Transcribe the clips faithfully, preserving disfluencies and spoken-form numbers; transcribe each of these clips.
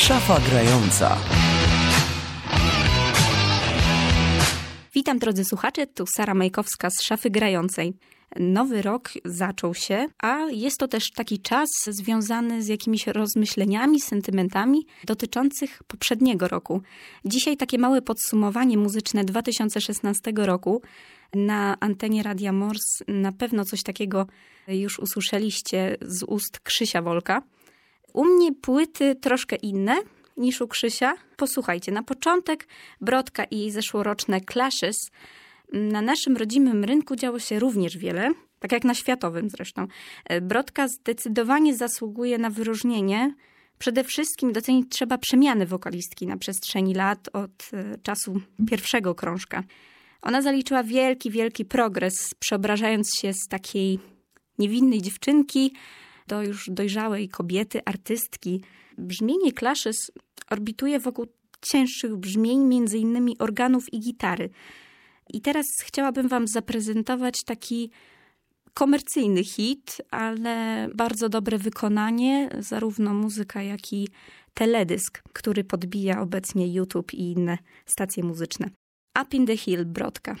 Szafa grająca. Witam drodzy słuchacze, tu Sara Majkowska z Szafy Grającej. Nowy rok zaczął się, a jest to też taki czas związany z jakimiś rozmyśleniami, sentymentami dotyczących poprzedniego roku. Dzisiaj takie małe podsumowanie muzyczne dwa tysiące szesnastego roku. Na antenie Radia Mors na pewno coś takiego już usłyszeliście z ust Krzysia Wolka. U mnie płyty troszkę inne niż u Krzysia. Posłuchajcie, na początek Brodka i jej zeszłoroczne Clashes. Na naszym rodzimym rynku działo się również wiele, tak jak na światowym zresztą. Brodka zdecydowanie zasługuje na wyróżnienie. Przede wszystkim docenić trzeba przemiany wokalistki na przestrzeni lat od czasu pierwszego krążka. Ona zaliczyła wielki, wielki progres, przeobrażając się z takiej niewinnej dziewczynki do już dojrzałej kobiety, artystki. Brzmienie Clashes orbituje wokół cięższych brzmień, między innymi organów i gitary. I teraz chciałabym wam zaprezentować taki komercyjny hit, ale bardzo dobre wykonanie, zarówno muzyka, jak i teledysk, który podbija obecnie YouTube i inne stacje muzyczne. Up in the Hill, Brodka.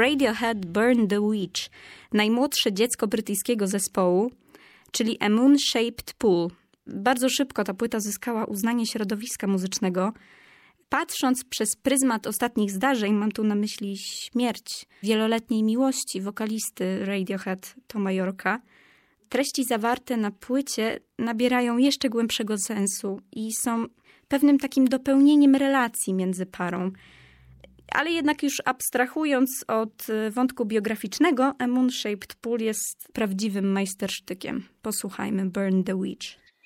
Radiohead Burn the Witch, najmłodsze dziecko brytyjskiego zespołu, czyli A Moon-Shaped Pool. Bardzo szybko ta płyta zyskała uznanie środowiska muzycznego. Patrząc przez pryzmat ostatnich zdarzeń, mam tu na myśli śmierć wieloletniej miłości wokalisty Radiohead Thoma Yorka, treści zawarte na płycie nabierają jeszcze głębszego sensu i są pewnym takim dopełnieniem relacji między parą. Ale jednak już abstrahując od wątku biograficznego, A Moon-Shaped Pool jest prawdziwym majstersztykiem. Posłuchajmy Burn the Witch.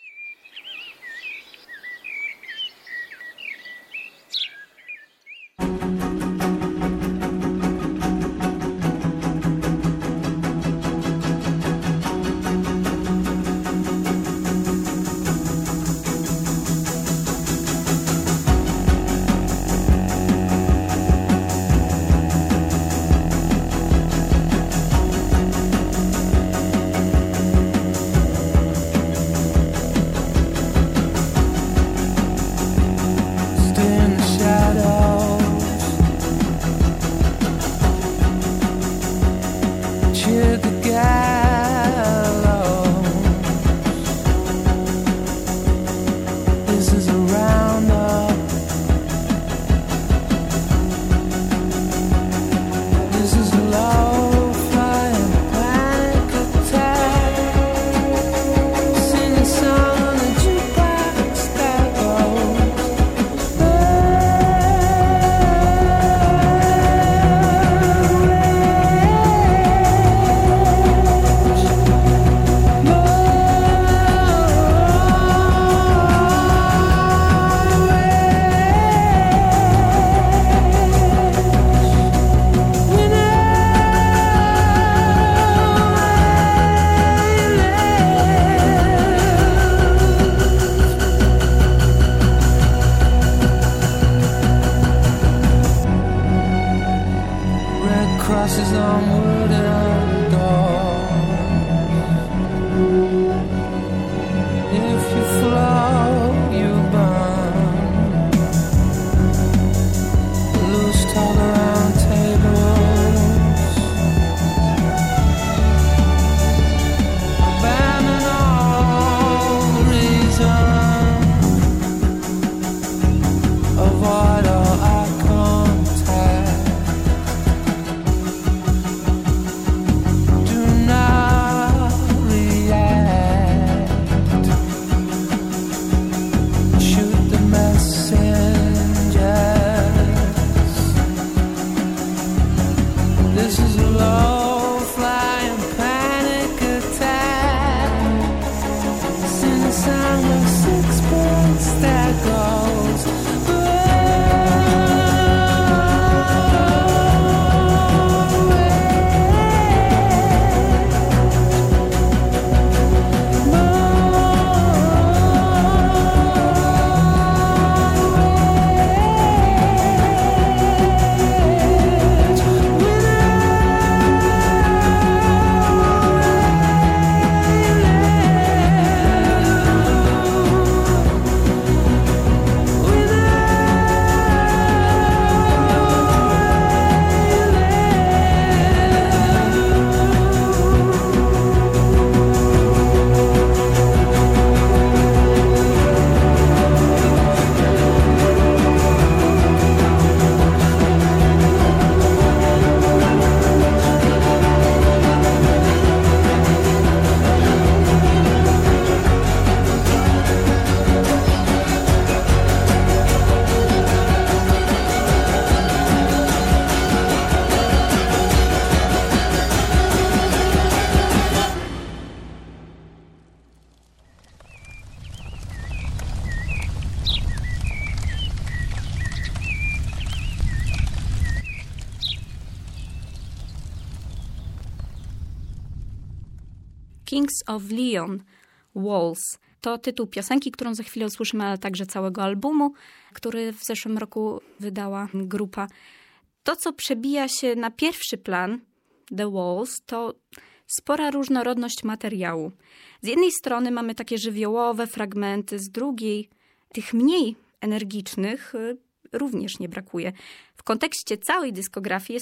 Kings of Leon, Walls. To tytuł piosenki, którą za chwilę usłyszymy, ale także całego albumu, który w zeszłym roku wydała grupa. To, co przebija się na pierwszy plan, The Walls, to spora różnorodność materiału. Z jednej strony mamy takie żywiołowe fragmenty, z drugiej tych mniej energicznych również nie brakuje. W kontekście całej dyskografii jest to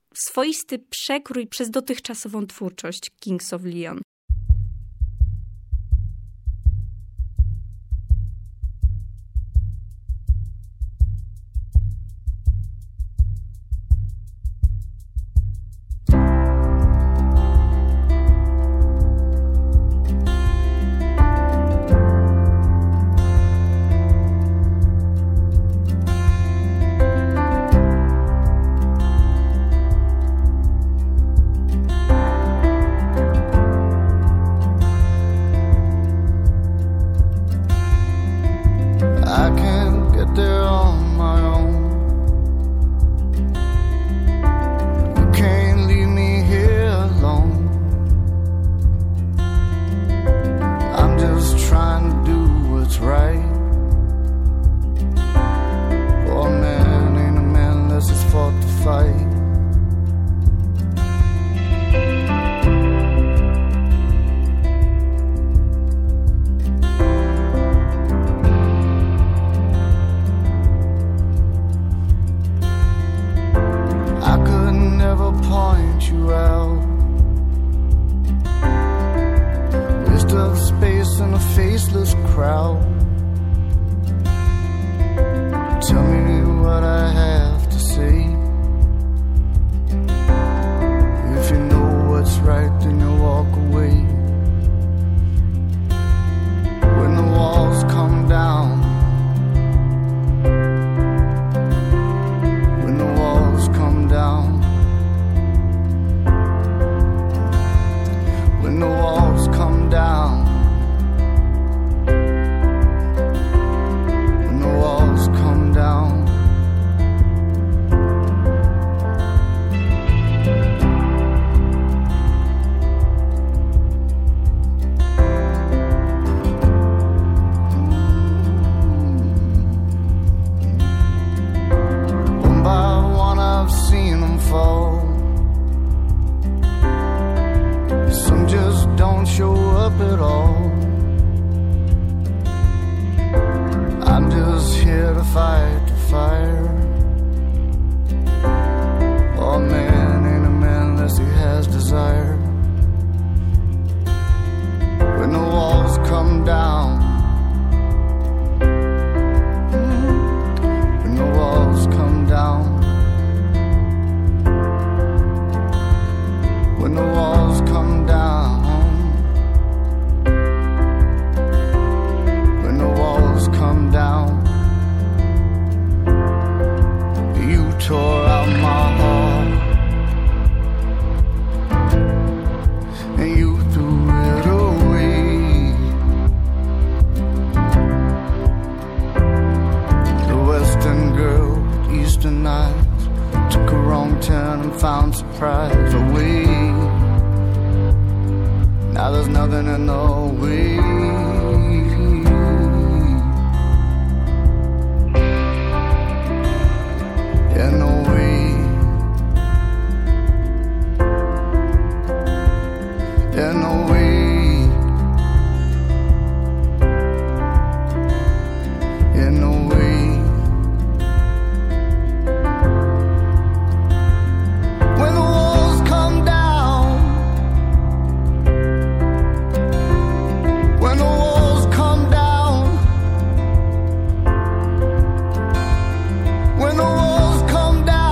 swoisty przekrój przez dotychczasową twórczość Kings of Leon. When the walls come down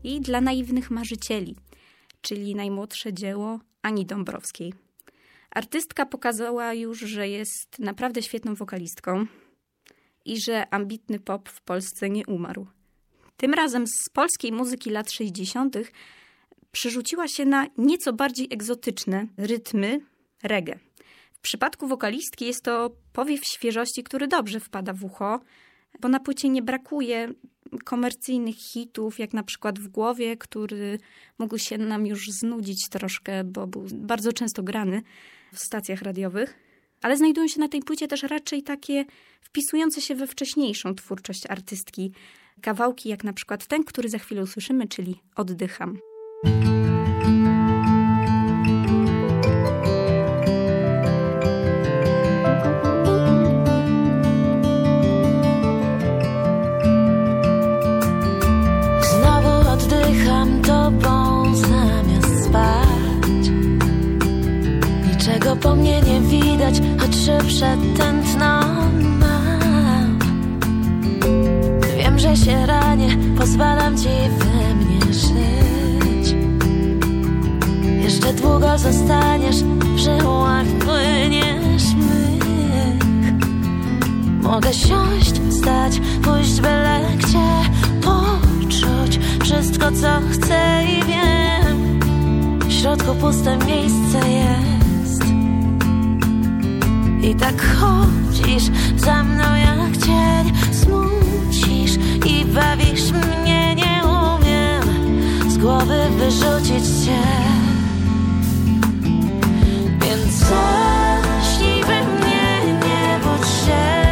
i Dla naiwnych marzycieli, czyli najmłodsze dzieło Ani Dąbrowskiej. Artystka pokazała już, że jest naprawdę świetną wokalistką i że ambitny pop w Polsce nie umarł. Tym razem z polskiej muzyki lat sześćdziesiątych przerzuciła się na nieco bardziej egzotyczne rytmy reggae. W przypadku wokalistki jest to powiew świeżości, który dobrze wpada w ucho, bo na płycie nie brakuje komercyjnych hitów, jak na przykład W głowie, który mógł się nam już znudzić troszkę, bo był bardzo często grany w stacjach radiowych. Ale znajdują się na tej płycie też raczej takie wpisujące się we wcześniejszą twórczość artystki kawałki, jak na przykład ten, który za chwilę usłyszymy, czyli Oddycham. Znowu oddycham tobą zamiast spać. Niczego po mnie nie widać, choć szybsze tętno mam. Wiem, że się ranię, pozwalam ci we mnie żyć. Jeszcze długo zostaniesz, w żyłach płyniesz mych. Mogę siąść, wstać, pójść byle gdzie, poczuć wszystko, co chcę i wiem. W środku puste miejsce jest. I tak chodzisz za mną jak cień, smucisz i bawisz mnie, nie umiem z głowy wyrzucić cię. Więc zaśnij we mnie, nie budź się.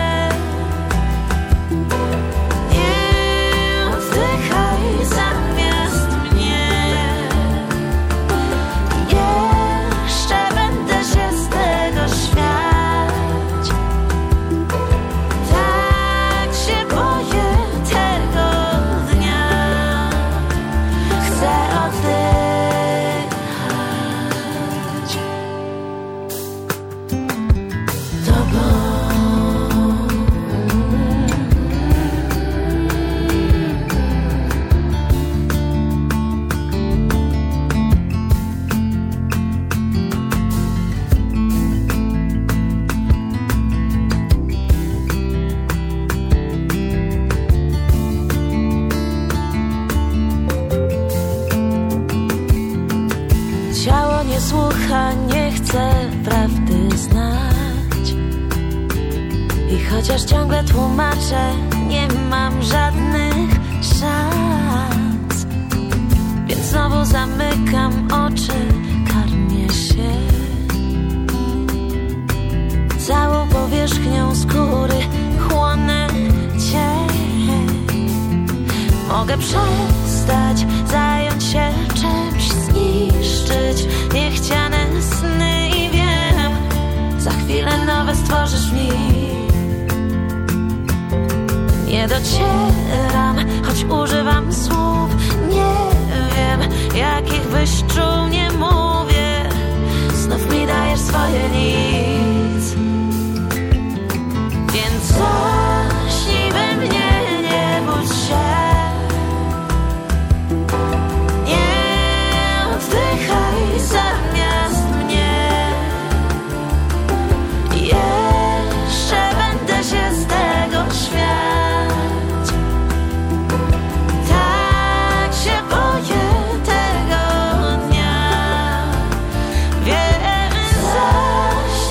Nie oddychaj zamiast mnie. Jeszcze będę się z tego śmiać. Tak się boję tego dnia. Chcę oddychać tobą. Ciało nie słucha, nie chce prawdy znać. I chociaż ciągle tłumaczę, nie mam żadnych szans. Więc znowu zamykam oczy, karmię się całą powierzchnią skóry, chłonę cię. Mogę przestać, zająć się czymś, zniszczyć niechciane sny i wiem, za chwilę nowe stworzysz mi. Nie docieram, choć używam słów, nie wiem, jakich byś czuł, nie mówię. Znów mi dajesz swoje nic. Więc zaśnij we mnie, nie budź się. Oddychaj zamiast mnie. Jeszcze będę się z tego śmiać. Tak się boję tego dnia. Wiem, zaś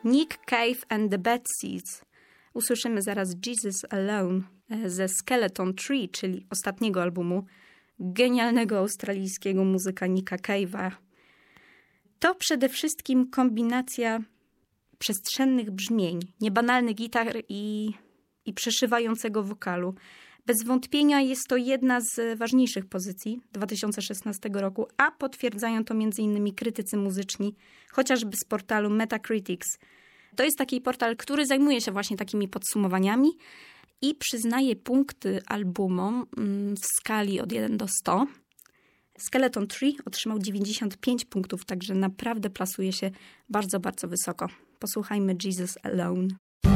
Nick Cave and the Bad Seeds. Usłyszymy zaraz Jesus Alone ze Skeleton Tree, czyli ostatniego albumu genialnego australijskiego muzyka Nicka Cave'a. To przede wszystkim kombinacja przestrzennych brzmień, niebanalnych gitar i, i przeszywającego wokalu. Bez wątpienia jest to jedna z ważniejszych pozycji dwa tysiące szesnastego roku, a potwierdzają to między innymi krytycy muzyczni, chociażby z portalu Metacritics. To jest taki portal, który zajmuje się właśnie takimi podsumowaniami i przyznaje punkty albumom w skali od jeden do stu. Skeleton Tree otrzymał dziewięćdziesiąt pięć punktów, także naprawdę plasuje się bardzo, bardzo wysoko. Posłuchajmy Jesus Alone.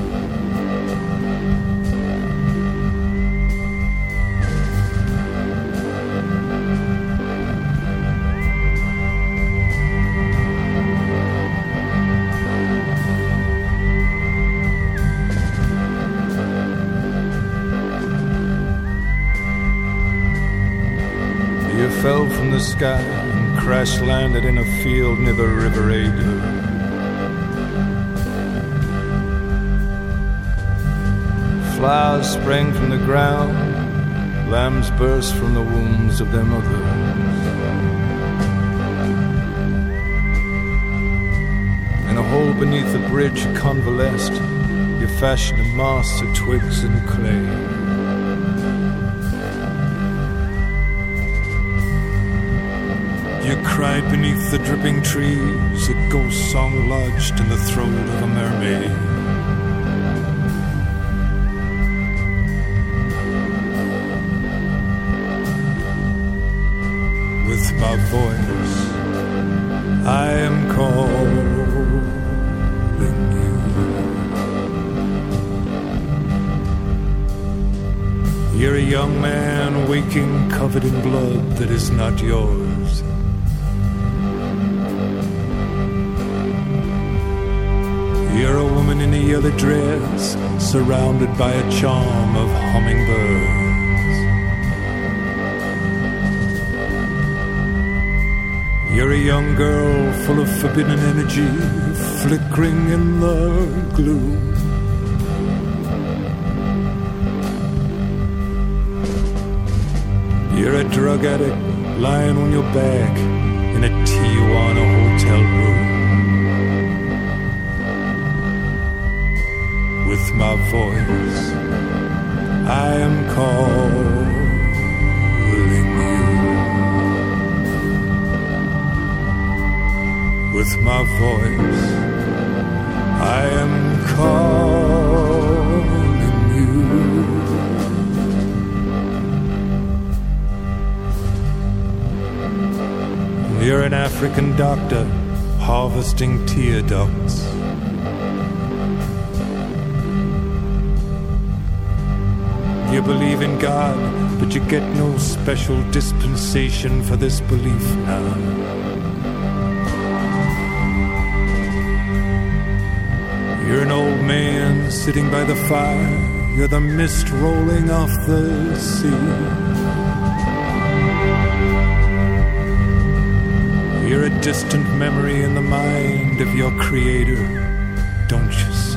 You fell from the sky and crash-landed in a field near the River Adur. Flowers sprang from the ground, lambs burst from the wombs of their mothers. In a hole beneath the bridge you convalesced, you fashioned a mast of twigs and clay. You cried beneath the dripping trees, a ghost song lodged in the throat of a mermaid. With my voice, I am calling you. You're a young man waking covered in blood that is not yours. You're a woman in a yellow dress, surrounded by a charm of hummingbirds. You're a young girl full of forbidden energy, flickering in the gloom. You're a drug addict lying on your back in a Tijuana hotel room. With my voice, I am calling you. With my voice, I am calling you. You're an African doctor harvesting tear ducts. You believe in God, but you get no special dispensation for this belief now. You're an old man sitting by the fire. You're the mist rolling off the sea. You're a distant memory in the mind of your creator, don't you see?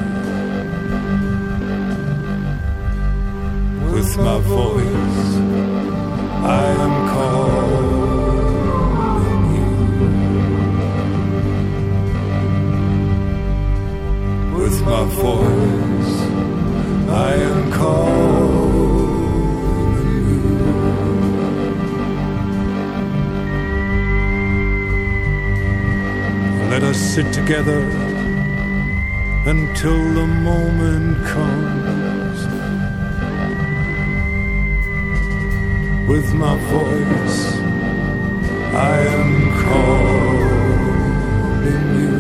With my voice, I am calling you. With my voice, I am calling you. Let us sit together until the moment comes. With my voice, I am calling you.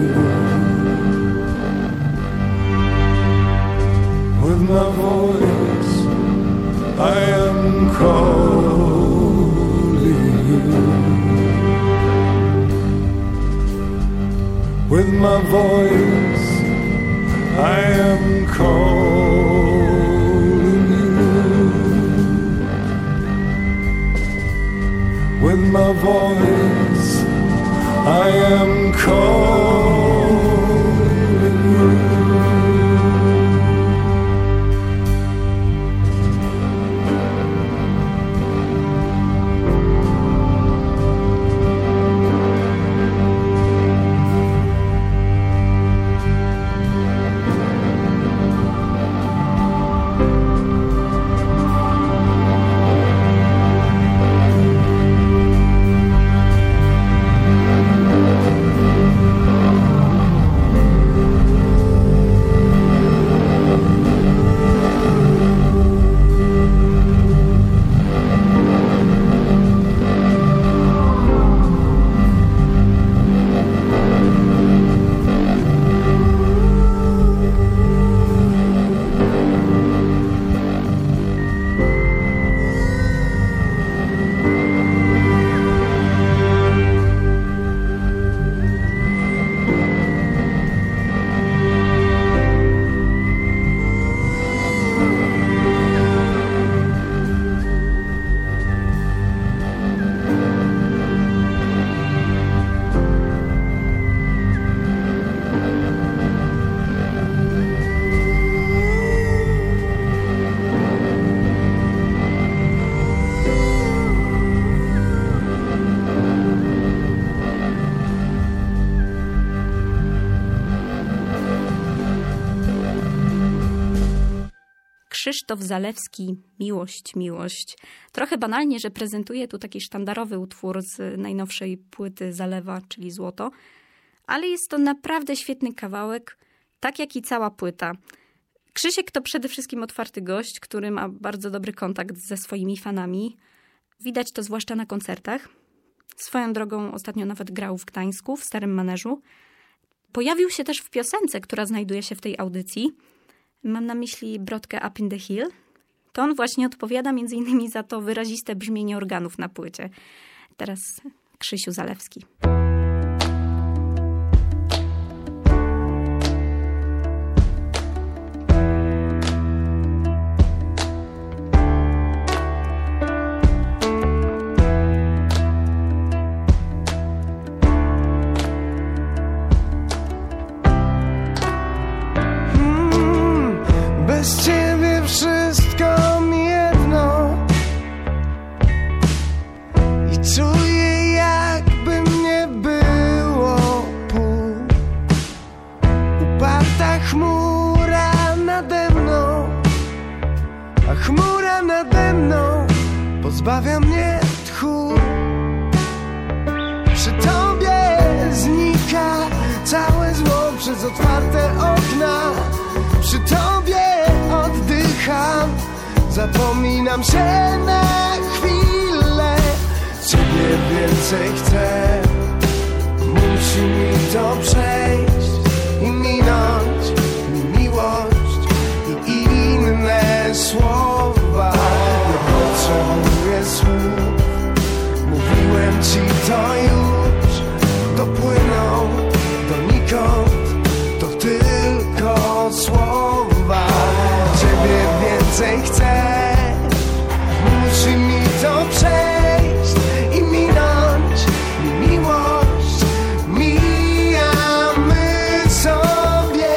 With my voice, I am calling you. With my voice, I am calling you. With my voice, I am calling you. Krzysztof Zalewski, Miłość, miłość. Trochę banalnie, że prezentuje tu taki sztandarowy utwór z najnowszej płyty Zalewa, czyli Złoto, ale jest to naprawdę świetny kawałek, tak jak i cała płyta. Krzysiek to przede wszystkim otwarty gość, który ma bardzo dobry kontakt ze swoimi fanami. Widać to zwłaszcza na koncertach. Swoją drogą ostatnio nawet grał w Gdańsku, w Starym Maneżu. Pojawił się też w piosence, która znajduje się w tej audycji. Mam na myśli Brodkę Up in the Hill. To on właśnie odpowiada między innymi za to wyraziste brzmienie organów na płycie. Teraz Krzysiu Zalewski. Bez ciebie wszystko mi jedno i czuję, jakby mnie było pół. Uparta chmura nade mną, a chmura nade mną pozbawia mnie tchu. Przy tobie znika całe zło przez otwarte okna. Przy tobie oddycham, zapominam się na chwilę. Ciebie więcej chcę, musi mi to przejść i minąć mi miłość i inne słowa. Nie potrzebuję słów, mówiłem ci to już, dopłyną donikąd, to tylko słowa. Ciebie więcej chcę, musi mi to przejść i minąć mi miłość. Mijamy sobie.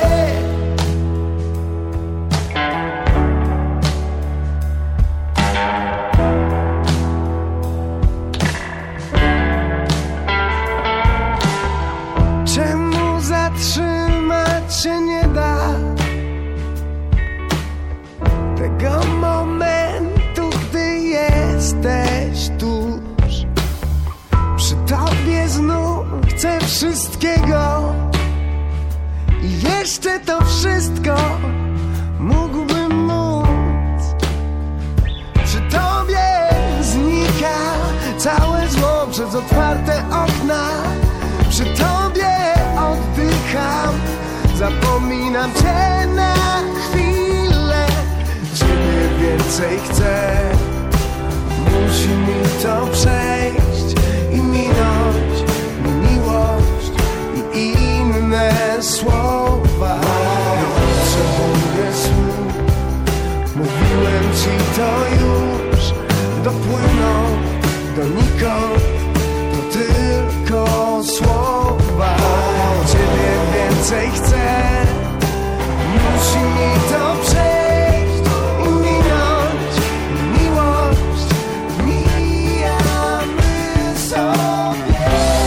Czemu zatrzymać się nie da tego momentu, gdy jesteś tuż? Przy tobie znów chcę wszystkiego i jeszcze to wszystko mógłbym móc. Przy tobie znika całe zło przez otwarte okna. Przy tobie oddycham, zapominam cię na chwilę. Ciebie więcej chcę, musi mi to przejść i minąć mi miłość i inne słowa. Nie potrzebuję słów, mówiłem ci to już, dopłyną donikąd, to tylko słowa. Ciebie więcej chcę, musi mi to przejść i minąć miłość. Mijamy sobie.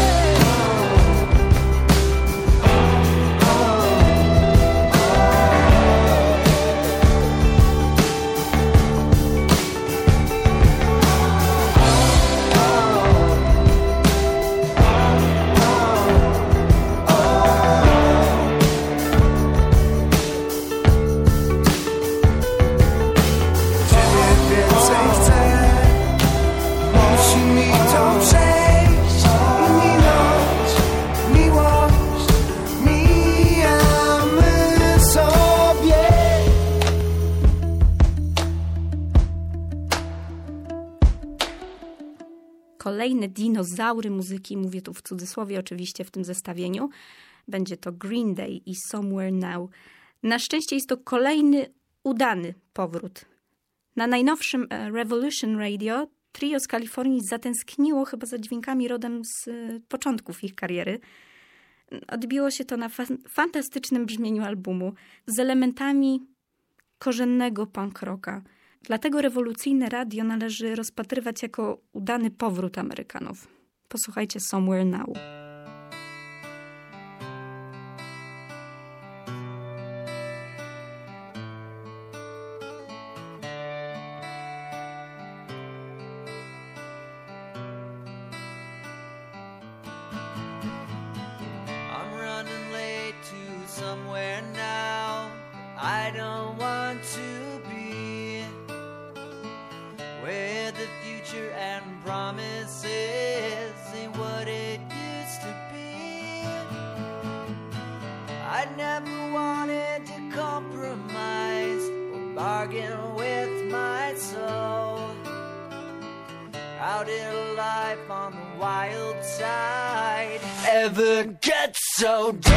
Kolejne dinozaury muzyki, mówię tu w cudzysłowie oczywiście w tym zestawieniu, będzie to Green Day i Somewhere Now. Na szczęście jest to kolejny udany powrót. Na najnowszym Revolution Radio trio z Kalifornii zatęskniło chyba za dźwiękami rodem z początków ich kariery. Odbiło się to na fa- fantastycznym brzmieniu albumu z elementami korzennego punk rocka. Dlatego rewolucyjne radio należy rozpatrywać jako udany powrót Amerykanów. Posłuchajcie Somewhere Now. I don't want to be where the future and promises ain't what it used to be. I never wanted to compromise or bargain with my soul. How did life on the wild side ever get so dull?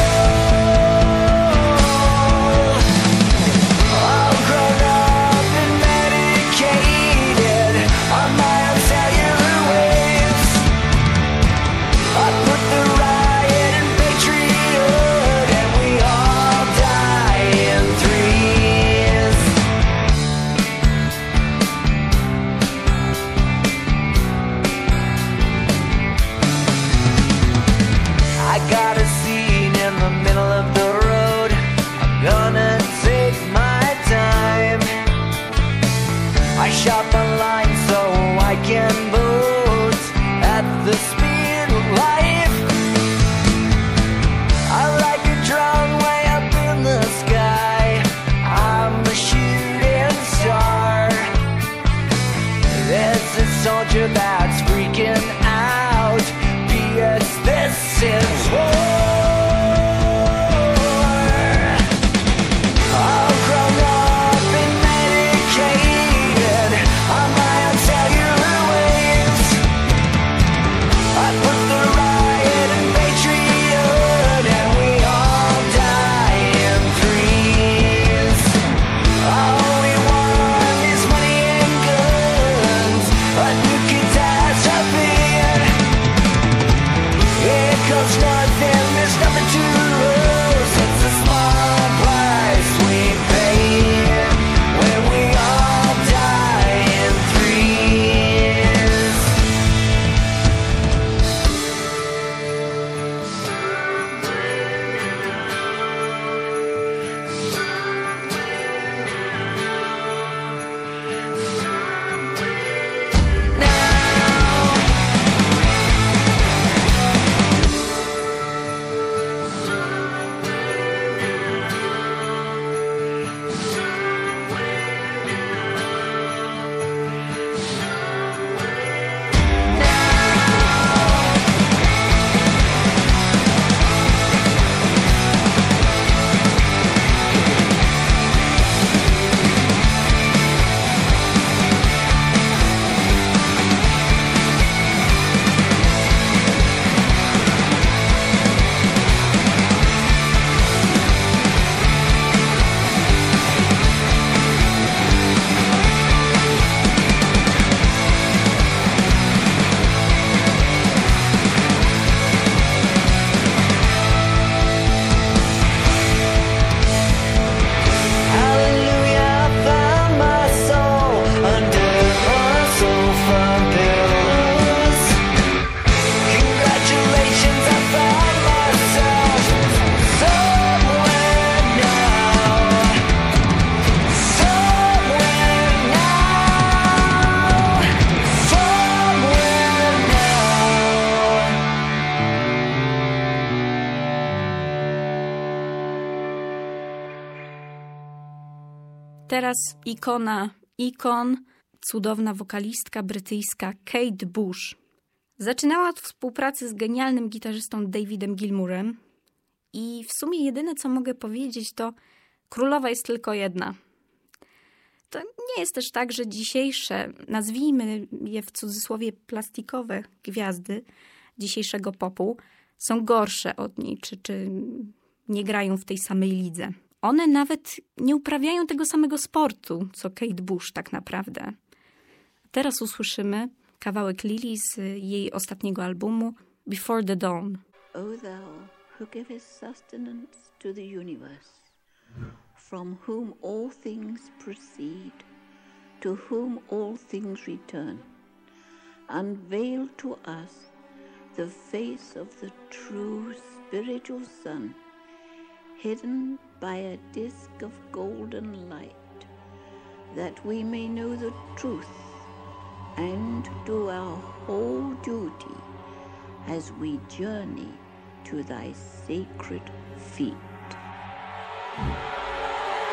All grown up and medicated on my own cellular waves. I put the riot in patriot and we all die in threes. I got a scene in the middle of the road. I'm gonna take my time. I shop online so I can boot at the speed of life. I like a drone way up in the sky. I'm a shooting star. There's a soldier that's freaking out. P S This is war. All grown up and medicated on my own cellular waves. I put the riot in patriot and we all die in threes. All we want is money and guns, a new catastrophe. Yeah, 'cause nothing, there's nothing to lose. It's a small price we pay when we all die in threes. Hallelujah, I found my soul under my sofa pillows. Congratulations, I found myself somewhere now. Somewhere now. Somewhere now. Teraz ikona ikon, cudowna wokalistka brytyjska Kate Bush. Zaczynała od współpracy z genialnym gitarzystą Davidem Gilmourem i w sumie jedyne, co mogę powiedzieć, to królowa jest tylko jedna. To nie jest też tak, że dzisiejsze, nazwijmy je w cudzysłowie plastikowe gwiazdy dzisiejszego popu są gorsze od niej, czy, czy nie grają w tej samej lidze. One nawet nie uprawiają tego samego sportu, co Kate Bush tak naprawdę. Teraz usłyszymy kawałek Lily z jej ostatniego albumu Before the Dawn. O thou who givest sustenance to the universe, from whom all things proceed, to whom all things return, unveil to us the face of the true spiritual sun, hidden by a disk of golden light, that we may know the truth and do our whole duty as we journey to thy sacred feet.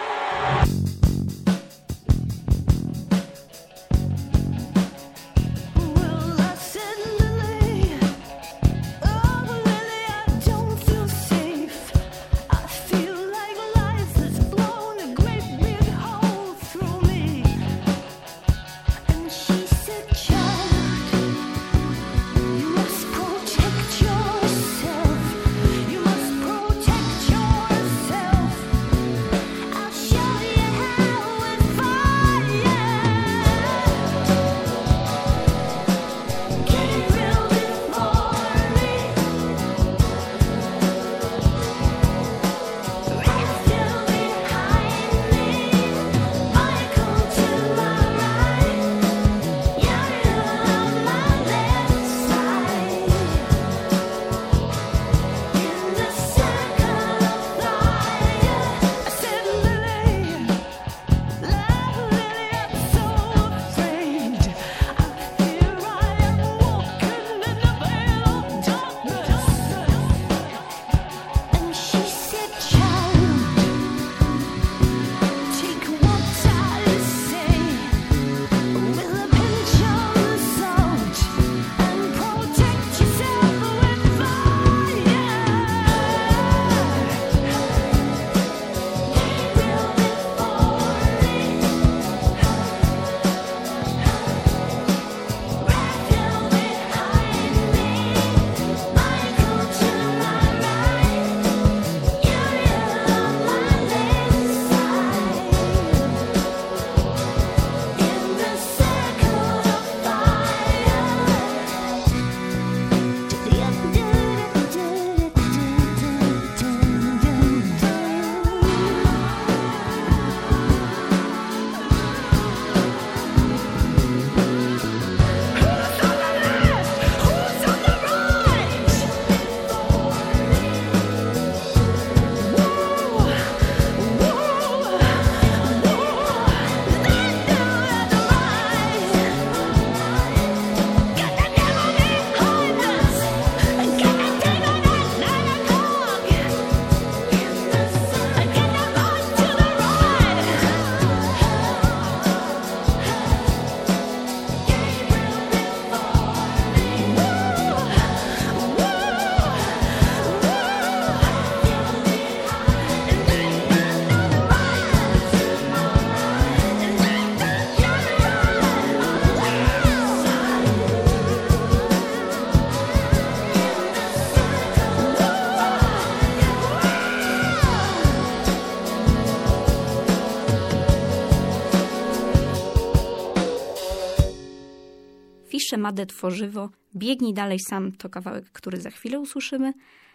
Fisze Madę Tworzywo, Biegnij dalej sam to kawałek, który za chwilę usłyszymy,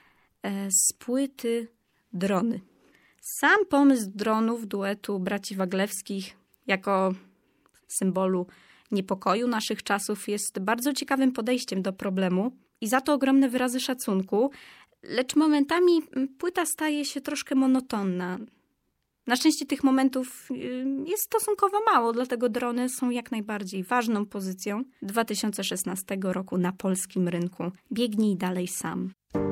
z płyty Drony. Sam pomysł dronów, duetu braci Waglewskich jako symbolu niepokoju naszych czasów jest bardzo ciekawym podejściem do problemu i za to ogromne wyrazy szacunku, lecz momentami płyta staje się troszkę monotonna. Na szczęście tych momentów jest stosunkowo mało, dlatego drony są jak najbardziej ważną pozycją dwa tysiące szesnastego roku na polskim rynku. Biegnij dalej sam.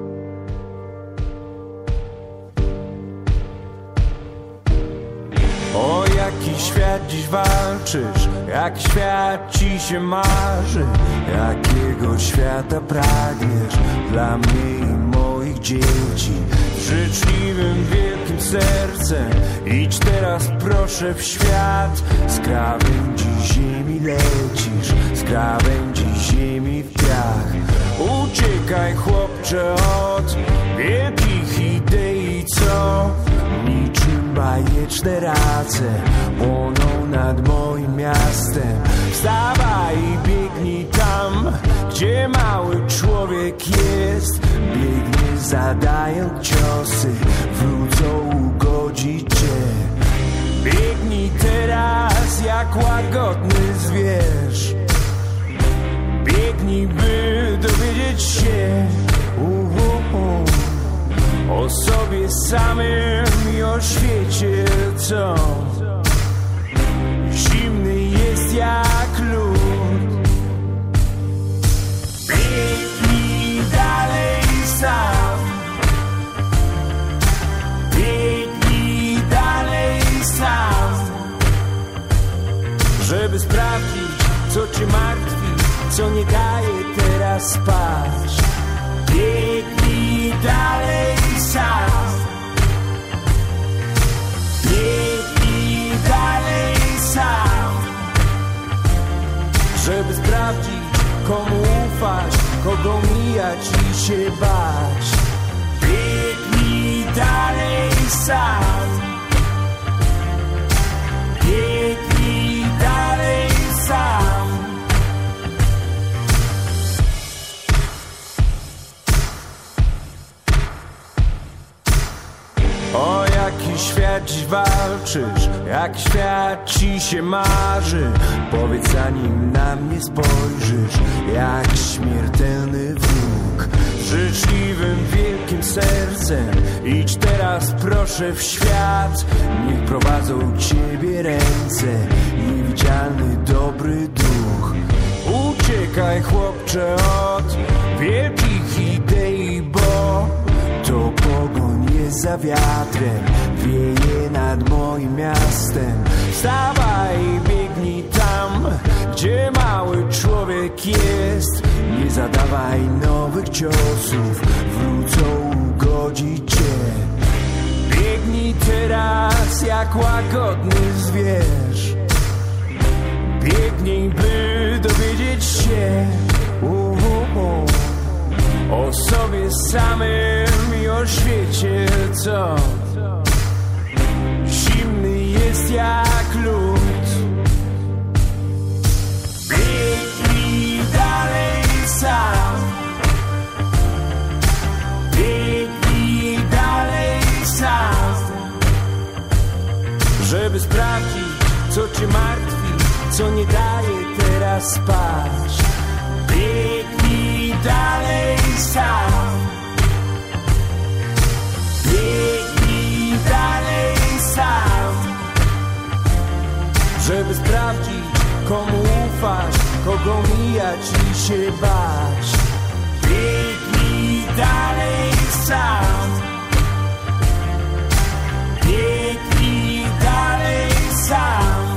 O jaki świat dziś walczysz, jak świat ci się marzy, jakiego świata pragniesz dla mnie i moich dzieci. Z życzliwym, wielkim sercem idź teraz proszę w świat. Z krawędzi ziemi lecisz, z krawędzi ziemi w piach. Uciekaj chłopcze od wielkich idei, co niczym bajeczne race płoną nad moim miastem. Wstawaj i biegnij tam, gdzie mały człowiek jest. Biegnie zadając ciosy, wrócą ugodzić cię. Biegnij teraz jak łagodny zwierz. Biegnij, by dowiedzieć się uh, uh, uh, o sobie samym i o świecie, co zimny jest jak lód. Biegnij dalej sam. Biegnij dalej sam. co cię martwi, co nie daje teraz spać. Biegnij dalej sam, biegnij dalej sam, żeby sprawdzić, komu ufać, kogo mijać i się bać. Biegnij dalej sam, biegnij dalej sam. O jaki świat dziś walczysz, jak świat ci się marzy. Powiedz, zanim na mnie spojrzysz, jak śmiertelny wróg. Życzliwym, wielkim sercem idź teraz proszę w świat. Niech prowadzą ciebie ręce, niewidzialny dobry duch. Uciekaj, chłopcze, od wielkich idei, bo to pogoń jest za wiatrem, wieje nad moim miastem. Wstawaj i biegnij tam, gdzie mały człowiek jest. Nie zadawaj nowych ciosów, wrócą ugodzić cię. Biegnij teraz jak łagodny zwierz. Biegnij, by dowiedzieć się uh, uh, uh, o sobie samym i o świecie, co zimny jest jak lód. Biegnij dalej sam, biegnij dalej sam, żeby sprawdzić, co cię martwi, co nie daje teraz spać. Biegnij dalej sam, biegnij dalej sam, żeby sprawdzić, komu ufasz, kogo mijać i się bać. Biegnij dalej sam, biegnij dalej sam.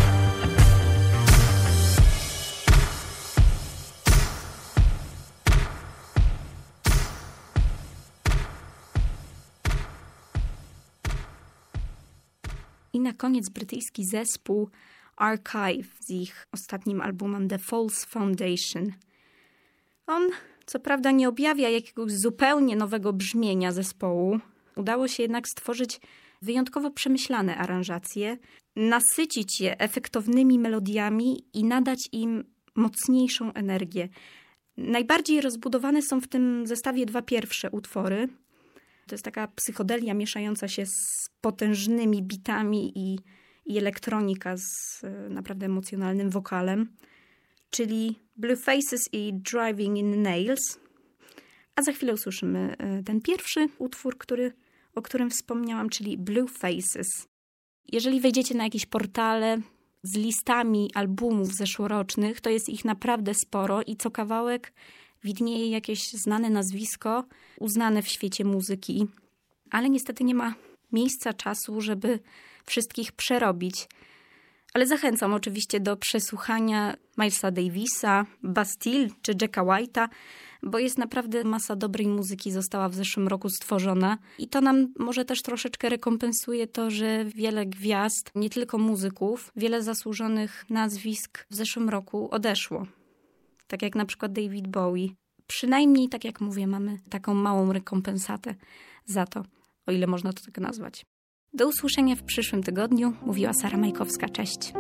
I na koniec brytyjski zespół Archive z ich ostatnim albumem The False Foundation. On co prawda nie objawia jakiegoś zupełnie nowego brzmienia zespołu. Udało się jednak stworzyć wyjątkowo przemyślane aranżacje, nasycić je efektownymi melodiami i nadać im mocniejszą energię. Najbardziej rozbudowane są w tym zestawie dwa pierwsze utwory. To jest taka psychodelia mieszająca się z potężnymi bitami i, i elektronika z e, naprawdę emocjonalnym wokalem, czyli Blue Faces i Driving in Nails. A za chwilę usłyszymy e, ten pierwszy utwór, który, o którym wspomniałam, czyli Blue Faces. Jeżeli wejdziecie na jakieś portale z listami albumów zeszłorocznych, to jest ich naprawdę sporo i co kawałek widnieje jakieś znane nazwisko, uznane w świecie muzyki. Ale niestety nie ma miejsca, czasu, żeby wszystkich przerobić. Ale zachęcam oczywiście do przesłuchania Milesa Davisa, Bastille czy Jacka White'a, bo jest naprawdę masa dobrej muzyki została w zeszłym roku stworzona. I to nam może też troszeczkę rekompensuje to, że wiele gwiazd, nie tylko muzyków, wiele zasłużonych nazwisk w zeszłym roku odeszło. Tak jak na przykład David Bowie. Przynajmniej, tak jak mówię, mamy taką małą rekompensatę za to, o ile można to tak nazwać. Do usłyszenia w przyszłym tygodniu, mówiła Sara Majkowska. Cześć.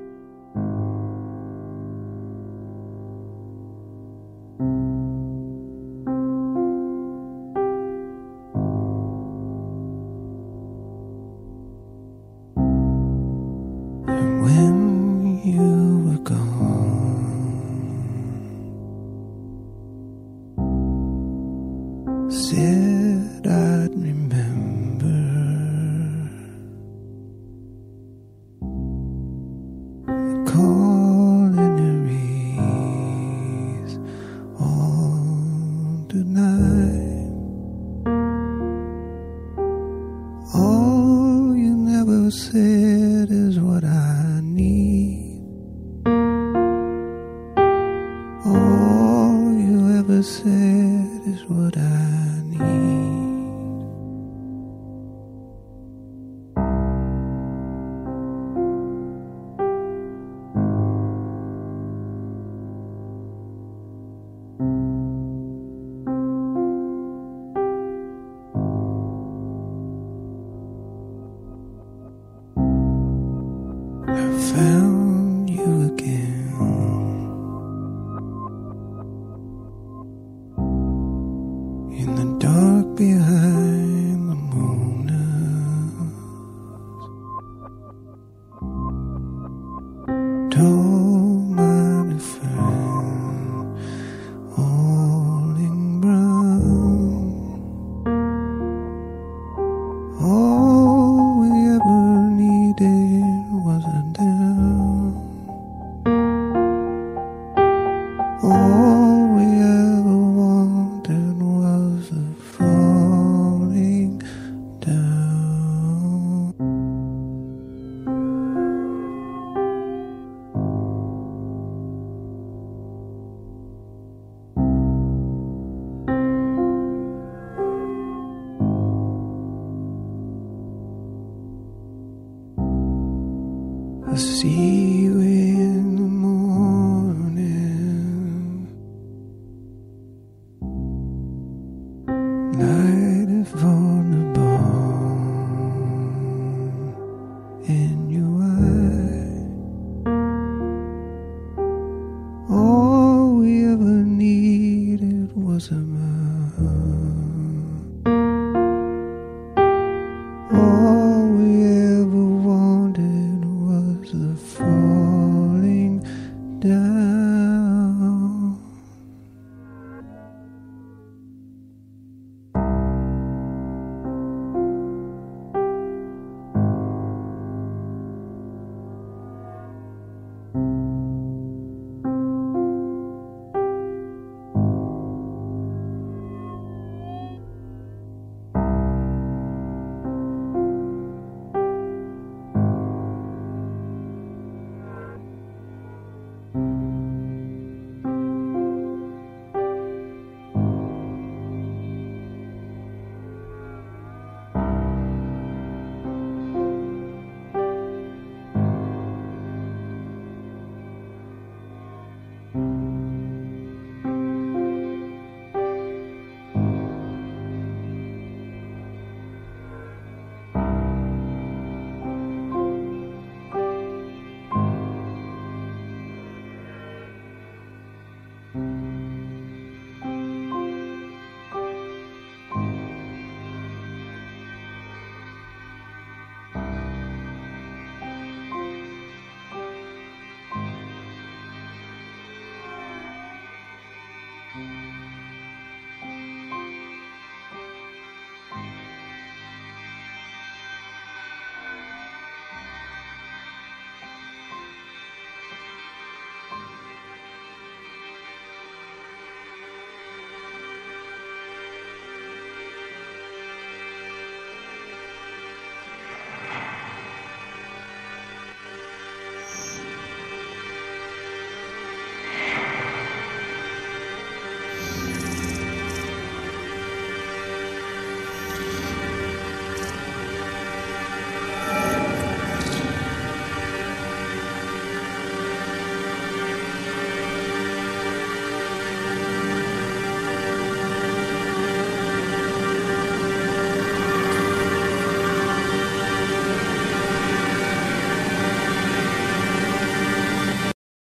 Said I'd remember the culinaries all tonight. All you never said is what I need. never said is what I need. Found you again. In the dark behind the mooners, told my new friend, all in brown. All we ever needed was a down. All we ever wanted was a falling down. I'll see you in the morning, light